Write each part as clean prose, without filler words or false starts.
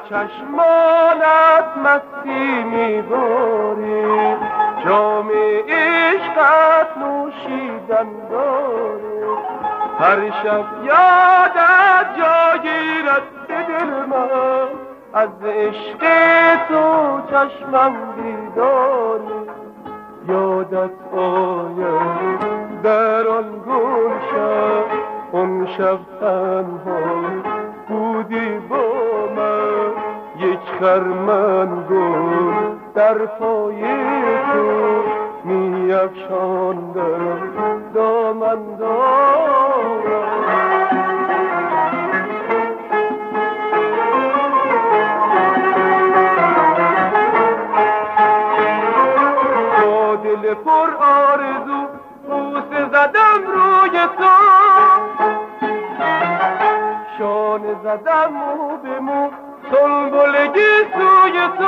چشمانت مستی میباری، جام عشقت نوشیدن داری. هر شب یادت جا گیرد به دل من، از عشق تو چشمم بیداری. یادت آید در آن گلشن، اون شب تنها بودی با من. یک خرمن گل در پای تو می‌افشاندم دامن دارم. با دل پر آرزو بوسه زدم روی تو، شانه زدم مو به مو سنبلگی سوی تو.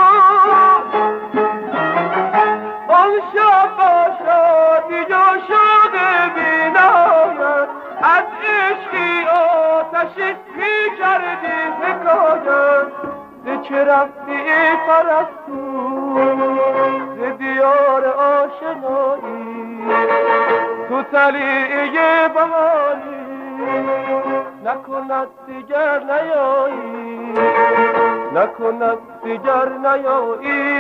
آن شب شادی جا شده بینایت، از عشقی آتشی می کردی حکایت. ز چه رفتی پرستو ز دیار آشنایی، تو طلیعه بهاری نکند دیگر نیایی، نکند دیگر نیایی.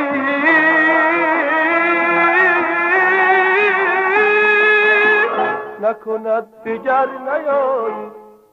نکند دیگر نیایی.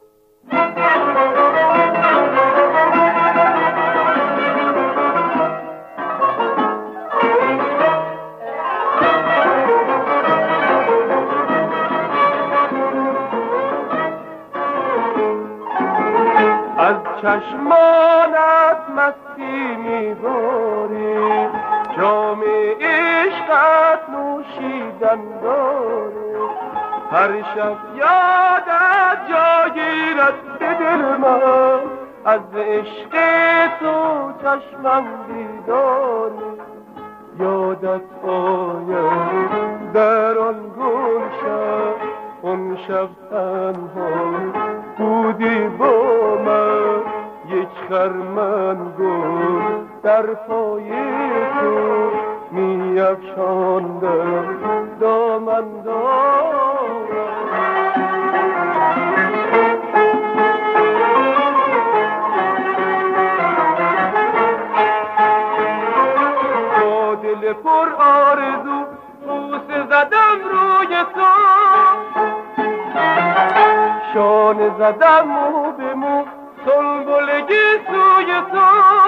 از چشمانت مستی میباری، جام عشقت نوشیدن داری. هر شب یادت جا گیرد به دل من، از عشق تو چشمم بیداری. یادت آید در آن گلشن، اون شب تنها بودی با من. یک خرمن گل در پای تو می‌افشاندم دامن دارم. با دل پر آرزو بوسه زدم روی تو، شانه زدم مو به مو سنبلگی سوی تو.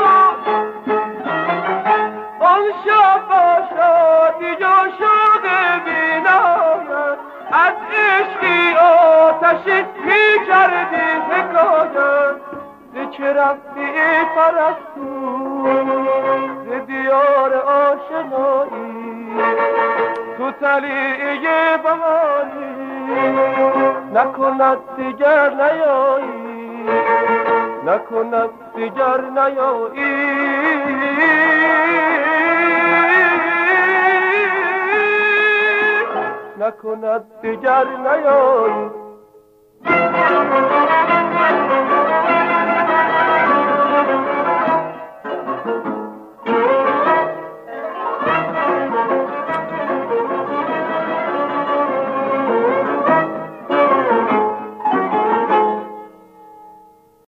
آن شب شادی جا شده بینایت، از عشقی آتشی می کردی حکایت. ز چه رفتی پرستو ز دیار آشنایی، تو طلیعه بهاری نکند دیگر نیایی، نکند دیگر نیایی. نکند دیگر نیایی.